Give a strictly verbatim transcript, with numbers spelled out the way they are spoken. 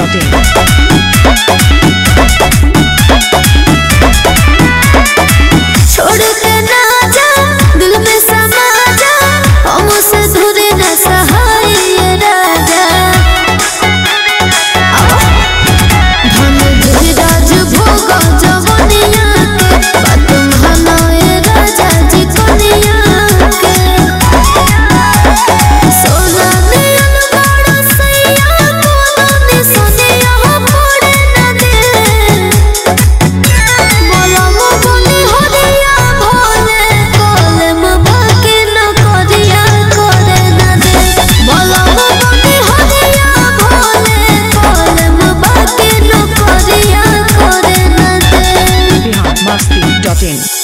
dot in. छोड़ के ना जा दिल में समा जा हमसे दूर न सहाय ये राजा धन धीरज भोग जवनिया के बात हनाए राजा जी कनिया के सोना नियन बड़ा सैया कोनो नि सोनिया पड़े न दे बोला मोगनी हरिया भोले कोलम बाकी न करिया करे न दे बोला मोगनी हरिया भोले कोलम बाकी न करिया करे न दे Bihar Masti dot in.